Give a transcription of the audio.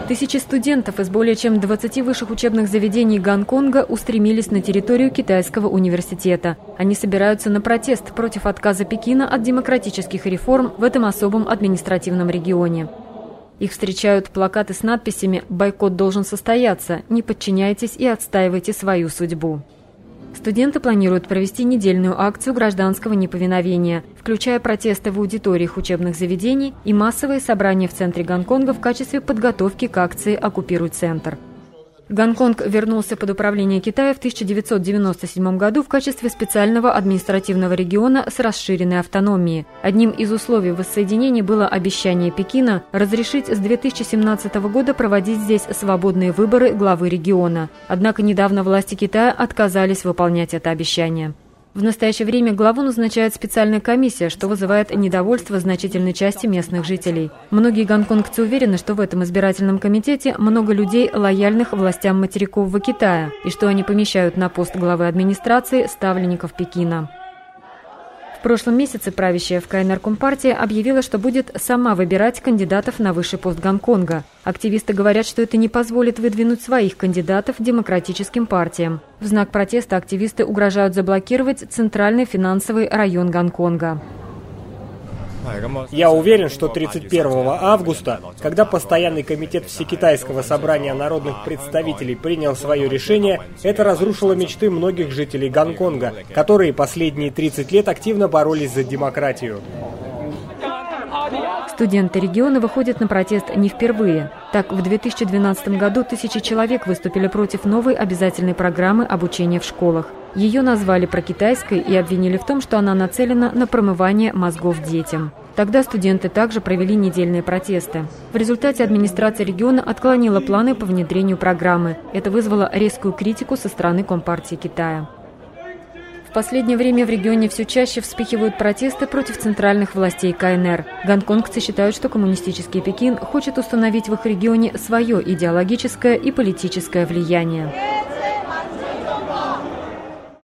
Тысячи студентов из более чем 20 высших учебных заведений Гонконга устремились на территорию Китайского университета. Они собираются на протест против отказа Пекина от демократических реформ в этом особом административном регионе. Их встречают плакаты с надписями «Бойкот должен состояться», «Не подчиняйтесь и отстаивайте свою судьбу». Студенты планируют провести недельную акцию гражданского неповиновения, включая протесты в аудиториях учебных заведений и массовые собрания в центре Гонконга в качестве подготовки к акции «Оккупируй центр». Гонконг вернулся под управление Китая в 1997 году в качестве специального административного региона с расширенной автономией. Одним из условий воссоединения было обещание Пекина разрешить с 2017 года проводить здесь свободные выборы главы региона. Однако недавно власти Китая отказались выполнять это обещание. В настоящее время главу назначает специальная комиссия, что вызывает недовольство значительной части местных жителей. Многие гонконгцы уверены, что в этом избирательном комитете много людей, лояльных властям материкового Китая, и что они помещают на пост главы администрации ставленников Пекина. В прошлом месяце правящая в КНР Компартия объявила, что будет сама выбирать кандидатов на высший пост Гонконга. Активисты говорят, что это не позволит выдвинуть своих кандидатов демократическим партиям. В знак протеста активисты угрожают заблокировать центральный финансовый район Гонконга. Я уверен, что 31 августа, когда Постоянный комитет Всекитайского собрания народных представителей принял свое решение, это разрушило мечты многих жителей Гонконга, которые последние 30 лет активно боролись за демократию. Студенты региона выходят на протест не впервые. Так, в 2012 году тысячи человек выступили против новой обязательной программы обучения в школах. Ее назвали прокитайской и обвинили в том, что она нацелена на промывание мозгов детям. Тогда студенты также провели недельные протесты. В результате администрация региона отклонила планы по внедрению программы. Это вызвало резкую критику со стороны Компартии Китая. В последнее время в регионе все чаще вспыхивают протесты против центральных властей КНР. Гонконгцы считают, что коммунистический Пекин хочет установить в их регионе свое идеологическое и политическое влияние.